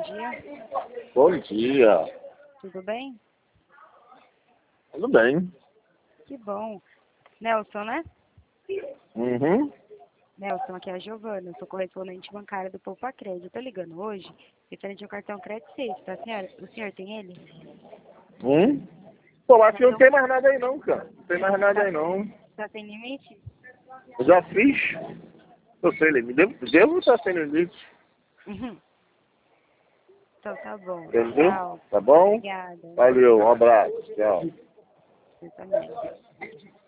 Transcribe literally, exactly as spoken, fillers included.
dia. Bom dia. Tudo bem? Tudo bem. Que bom. Nelson, né? Uhum. Nelson, aqui é a Giovana, eu sou correspondente bancária do Poupa Crédito. Eu tô ligando hoje, referente ao cartão Crédito seis, tá, senhora? O senhor tem ele? Hum? Pô, acho que não Cartão... tem mais nada aí não, cara. Não tem mais nada Tá, aí não. tá sem limite? Eu já fiz. Eu sei, me devo, devo estar sem limite. Uhum. Então tá bom. Entendeu? Tchau. Tá bom? Obrigada. Valeu, um abraço. Tchau. Você também.